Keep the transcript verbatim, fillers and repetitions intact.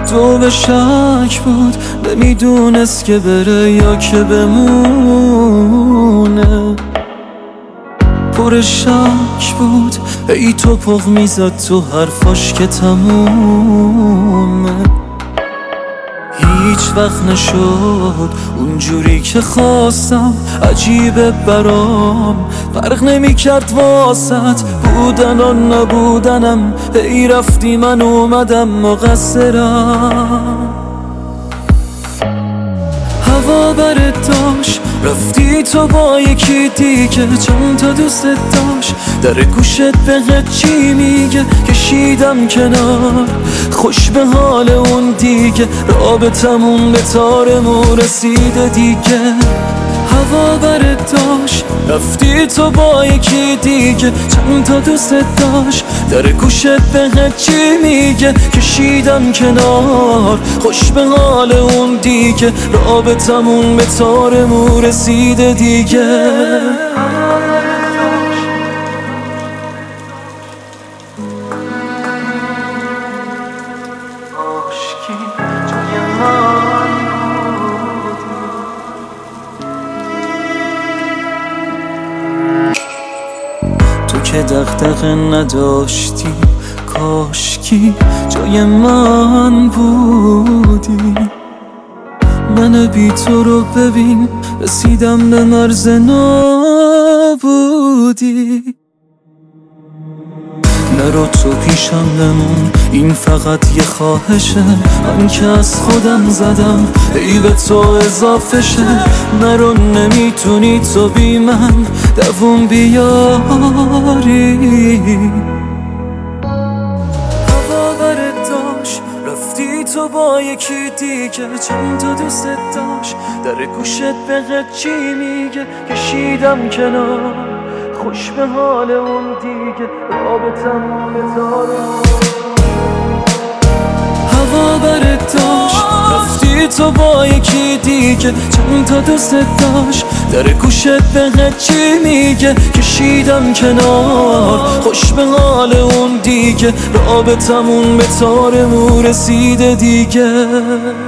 تو به شک بود، نمیدونست که بره یا که بمونه. پر شک بود، ای تو پغ میزد تو حرفاش که تمومه. هیچ وقت نشد اونجوری که خواستم، عجیبه برام فرق نمیکرد واسط بودن و نبودنم. ای رفتی من اومدم مقصرم. هوا برت داشت رفتی تو با یکی دیگه، چند تا دوست داشت در گوشت بقید چی میگه. کشیدم کنار خوش به حال اون دیگه، رابطمون به تارمون رسیده دیگه. هوا برت داشت رفتی تو با یکی دیگه، چند تا دوست داشت در گوشت بقید چی میگه. کشیدم کنار خوش به حال اون دیگه، رابطمون به تارمون رسیده دیگه. تو که دغدغه نداشتی، کاشکی جای من بودی. من بی تو رو ببین، رسیدم به مرز نابودی. نرو تو پیشم بمون، این فقط یه خواهشه، من که از خودم زدم ای به تو اضافه شه. نرو نمیتونی تو بی من دووم بیاری. هوا برت داشت رفتی تو با یکی دیگه، چند تا دوست داشت در گوشت بقید چی میگه. کشیدم کنار خوش به حال اون دیگه، رابطمون به تارمون. هوا برت داشت رفتی تو با یکی دیگه، چند تا دوست داشت در گوشت بقید چی میگه. کشیدم کنار خوش به حال اون دیگه، رابطمون به تارمون رسیده دیگه.